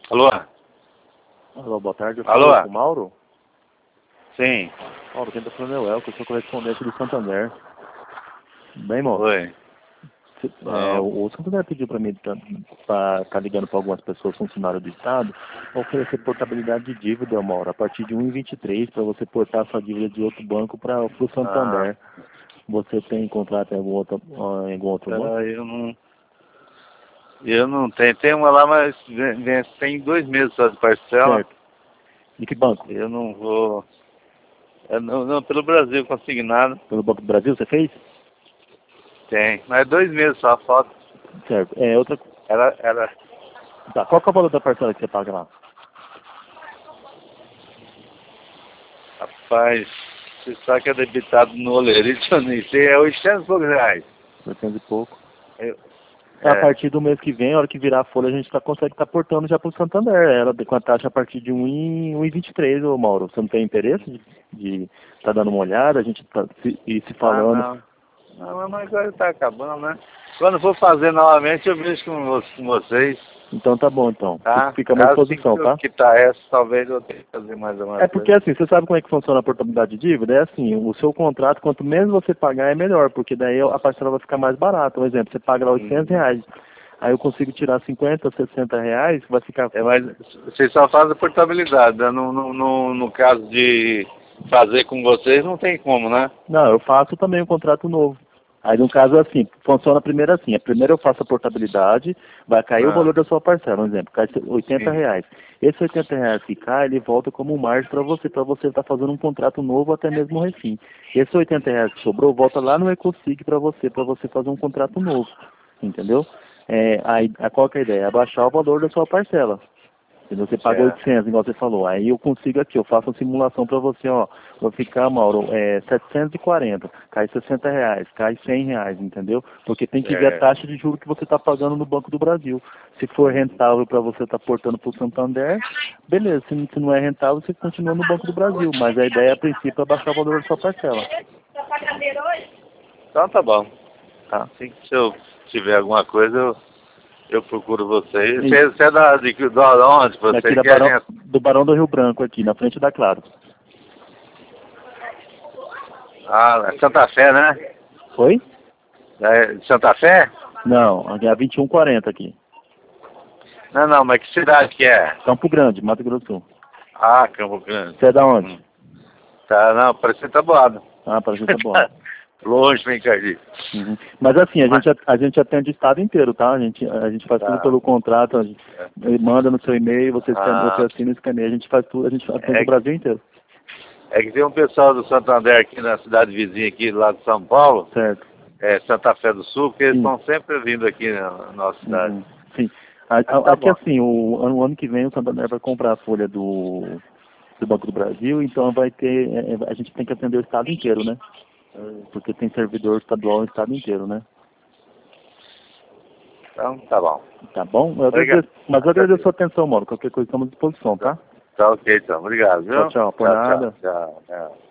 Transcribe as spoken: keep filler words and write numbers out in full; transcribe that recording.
Alô? Alô, boa tarde. Eu Alô? falo com o Mauro. Sim. Mauro, quem está falando é o Elco, eu sou correspondente do Santander. Bem, Mauro? Oi. É, o, o Santander pediu para mim para estar ligando para algumas pessoas funcionários do Estado oferecer portabilidade de dívida, Mauro, a partir de um e vinte e três para você portar sua dívida de outro banco para o Ah, Santander. Você tem contrato em algum outro, em algum outro banco? ah, eu não... Eu não tenho. Tem uma lá, mas vem- vem- tem dois meses só de parcela. Certo. De que banco? Eu não vou... Eu não, não, pelo Brasil consignado. Pelo Banco do Brasil você fez? Tem. Mas dois meses só, falta. Certo. É, outra... Ela, ela... Tá, qual que é o valor da parcela que você paga lá? Rapaz, você sabe que é debitado no Olerite, eu nem sei, é oitocentos e poucos reais. oitocentos e pouco. Eu, A é, partir do mês que vem, a hora que virar a folha, a gente tá, consegue estar portando já para o Santander. Ela com a taxa a partir de um e vinte e três, ô Mauro. Você não tem interesse de estar tá dando uma olhada, a gente tá se, ir se ah, falando? não. Não, mas agora tá acabando, né? Quando for fazer novamente, eu vejo com, vo- com vocês, Então tá bom, então. tá? Fica à minha Caso fique disposição, tá? que tá essa, talvez eu tenha que fazer mais uma É porque coisa. assim, você sabe como é que funciona a portabilidade de dívida? É assim, o seu contrato, quanto menos você pagar, é melhor, porque daí a parcela vai ficar mais barata. Um exemplo, você paga lá oitocentos Hum. reais, aí eu consigo tirar cinquenta, sessenta reais, vai ficar... É, mas vocês só fazem a portabilidade, né? No, no, no, no caso de fazer com vocês, não tem como, né? Não, eu faço também um contrato novo. Aí no caso é assim, funciona primeiro assim, a primeiro eu faço a portabilidade, vai cair o Ah, valor da sua parcela, um exemplo, cai oitenta sim. reais. Esse oitenta reais que cai, ele volta como margem para você, para você estar fazendo um contrato novo até mesmo o refim. Esse oitenta reais que sobrou, volta lá no Ecosig para você, para você fazer um contrato novo, entendeu? É, aí, a, qual que é a ideia? Abaixar o valor da sua parcela. Se você paga Certo. oitocentos, igual você falou, aí eu consigo aqui, eu faço uma simulação para você, ó, vou ficar, Mauro, é, setecentos e quarenta, cai sessenta reais, cai cem reais, entendeu? Porque tem que ver a Certo. taxa de juros que você está pagando no Banco do Brasil. Se for rentável para você estar portando para o Santander, beleza, se, se não é rentável, você continua no Banco do Brasil, mas a ideia, a princípio, é baixar o valor da sua parcela, Então tá bom. tá? Assim que se eu tiver alguma coisa, eu, eu procuro vocês. E Você, você é da, de, de onde você daqui da quer, Barão, gente? do Barão do Rio Branco, aqui, na frente da Claro. Ah, é Santa Fé, né? Foi? É de Santa Fé? Não, aqui é a vinte e um quarenta aqui. Não, não, mas que cidade que é? Campo Grande, Mato Grosso do Sul. Ah, Campo Grande. Você é da onde? Hum. Tá, não, parece que tá boado. Ah, para a gente é bom. Longe, vem cá, gente. Uhum. Mas assim, a Mas, gente, a gente atende o estado inteiro, tá? A gente, a gente faz tudo tá. pelo contrato, a gente manda no seu e-mail, você, escane- você Ah, assina e escaneia, a gente faz tudo, a gente atende é, o Brasil inteiro. é que tem um pessoal do Santander aqui na cidade vizinha, aqui lá de São Paulo, Certo. é, Santa Fé do Sul, que eles Sim. estão sempre vindo aqui na, na nossa cidade. Uhum. Sim. A, Mas a, tá aqui bom. assim, o, ano- o ano que vem o Santander vai comprar a folha do, do Banco do Brasil, então vai ter, é, é, a gente tem que atender o estado inteiro, né? Porque tem servidor estadual no estado inteiro, né? Então, tá bom. Tá bom? Eu Obrigado. agradeço, mas eu agradeço a sua atenção, Mauro. Qualquer coisa estamos à disposição, Tá, tá? tá ok, então. Obrigado, Tchau, viu? tchau. Por Tchau, tchau. nada. Tchau, tchau.